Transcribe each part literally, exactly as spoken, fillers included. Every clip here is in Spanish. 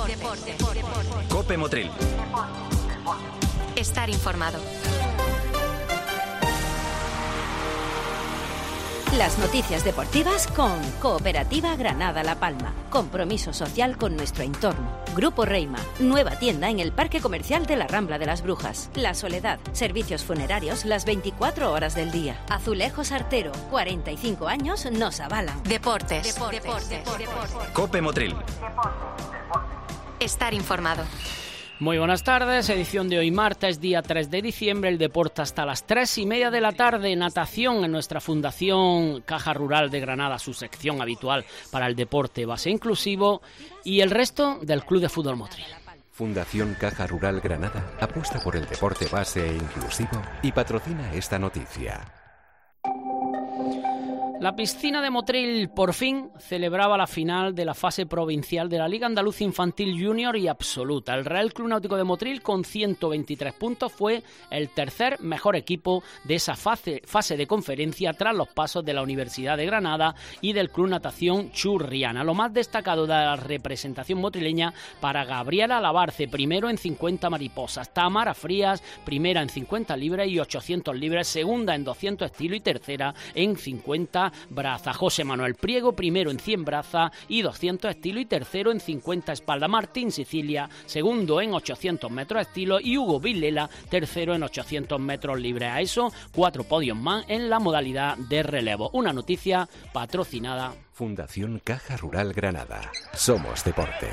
deporte. Cope Motril. Estar informado. Las noticias deportivas con Cooperativa Granada La Palma. Compromiso social con nuestro entorno. Grupo Reima. Nueva tienda en el Parque Comercial de la Rambla de las Brujas. La Soledad. Servicios funerarios las veinticuatro horas del día. Azulejos Artero. cuarenta y cinco años nos avalan. Deportes. Deportes. Deportes. Deportes. Cope Motril. Estar informado. Muy buenas tardes, edición de hoy martes, día tres de diciembre, el deporte hasta las tres y media de la tarde, natación en nuestra Fundación Caja Rural de Granada, su sección habitual para el deporte base inclusivo, y el resto del Club de Fútbol Motril. Fundación Caja Rural Granada apuesta por el deporte base e inclusivo y patrocina esta noticia. La piscina de Motril por fin celebraba la final de la fase provincial de la Liga Andaluza Infantil Junior y Absoluta. El Real Club Náutico de Motril, con ciento veintitrés puntos, fue el tercer mejor equipo de esa fase, fase de conferencia tras los pasos de la Universidad de Granada y del Club Natación Churriana. Lo más destacado de la representación motrileña para Gabriela Labarce, primero en cincuenta mariposas, Tamara Frías, primera en cincuenta libras y ochocientos libras, segunda en doscientos estilo y tercera en cincuenta braza. José Manuel Priego, primero en cien braza y doscientos estilo y tercero en cincuenta espalda. Martín Sicilia, segundo en ochocientos metros estilo y Hugo Vilela, tercero en ochocientos metros libres. A eso, cuatro podios más en la modalidad de relevo. Una noticia patrocinada. Fundación Caja Rural Granada. Somos deporte.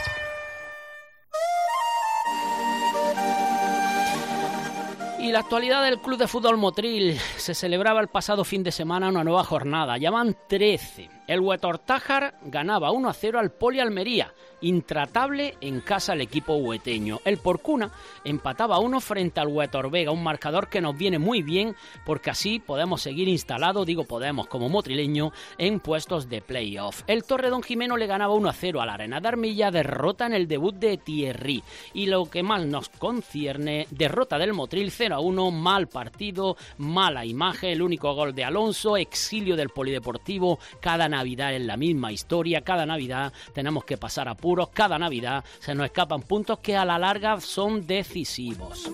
Y la actualidad del Club de Fútbol Motril. Se celebraba el pasado fin de semana una nueva jornada. Ya van trece. El Huetortájar ganaba uno a cero al Poli Almería. Intratable en casa el equipo hueteño. El Porcuna empataba a uno frente al Huetor Vega, un marcador que nos viene muy bien porque así podemos seguir instalados, digo podemos como motrileño, en puestos de playoff. El Torredón Jimeno le ganaba uno a cero a la Arena de Armilla, derrota en el debut de Thierry. Y lo que más nos concierne, derrota del Motril cero a uno, mal partido, mala imagen, el único gol de Alonso, exilio del Polideportivo. Cada Navidad es la misma historia, cada Navidad tenemos que pasar a cada Navidad se nos escapan puntos que a la larga son decisivos.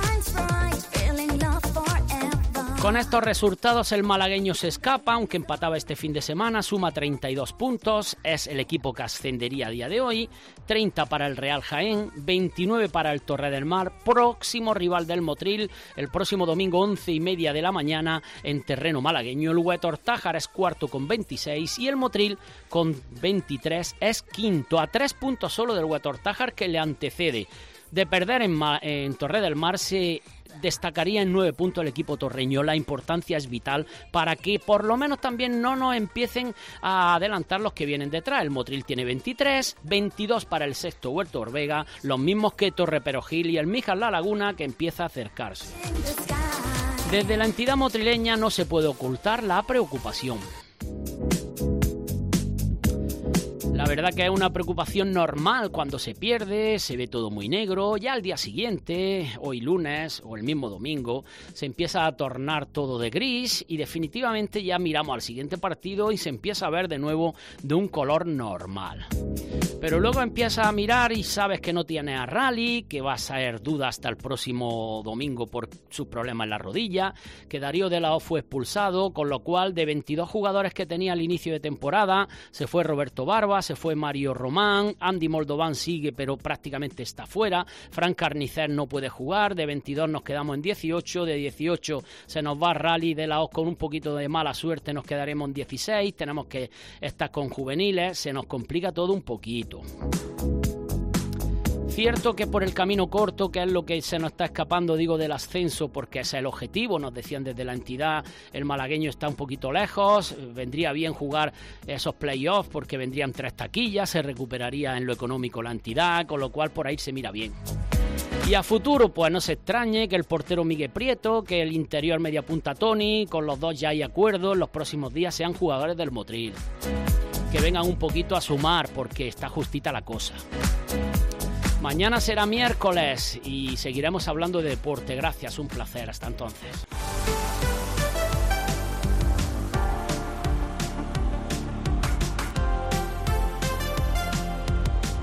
Con estos resultados el malagueño se escapa, aunque empataba este fin de semana, suma treinta y dos puntos, es el equipo que ascendería a día de hoy, treinta para el Real Jaén, veintinueve para el Torre del Mar, próximo rival del Motril, el próximo domingo once y media de la mañana en terreno malagueño. El Huetortájar es cuarto con veintiséis y el Motril con veintitrés es quinto, a tres puntos solo del Huetortájar que le antecede. De perder en, Ma- en Torre del Mar se destacaría en nueve puntos el equipo torreño. La importancia es vital para que por lo menos también no nos empiecen a adelantar los que vienen detrás. El Motril tiene veintitrés, veintidós para el sexto Huertor Vega, los mismos que Torre Perojil y el Mijas La Laguna que empieza a acercarse. Desde la entidad motrileña no se puede ocultar la preocupación. La verdad que es una preocupación normal cuando se pierde, se ve todo muy negro, ya al día siguiente, hoy lunes o el mismo domingo, se empieza a tornar todo de gris y definitivamente ya miramos al siguiente partido y se empieza a ver de nuevo de un color normal. Pero luego empiezas a mirar y sabes que no tiene a Rally, que va a ser duda hasta el próximo domingo por sus problemas en la rodilla, que Darío de la O fue expulsado, con lo cual de veintidós jugadores que tenía al inicio de temporada, se fue Roberto Barba, se fue Mario Román, Andy Moldován sigue pero prácticamente está fuera, Fran Carnicer no puede jugar, de veintidós nos quedamos en dieciocho, de dieciocho se nos va Rally de la O con un poquito de mala suerte, nos quedaremos en dieciséis, tenemos que estar con juveniles, se nos complica todo un poquito. Cierto que por el camino corto, que es lo que se nos está escapando, digo, del ascenso, porque ese es el objetivo, nos decían desde la entidad, el malagueño está un poquito lejos, vendría bien jugar esos playoffs porque vendrían tres taquillas, se recuperaría en lo económico la entidad, con lo cual por ahí se mira bien. Y a futuro, pues no se extrañe que el portero Miguel Prieto, que el interior media punta Tony, con los dos ya hay acuerdo, en los próximos días sean jugadores del Motril. Que vengan un poquito a sumar porque está justita la cosa. Mañana será miércoles y seguiremos hablando de deporte. Gracias, un placer. Hasta entonces.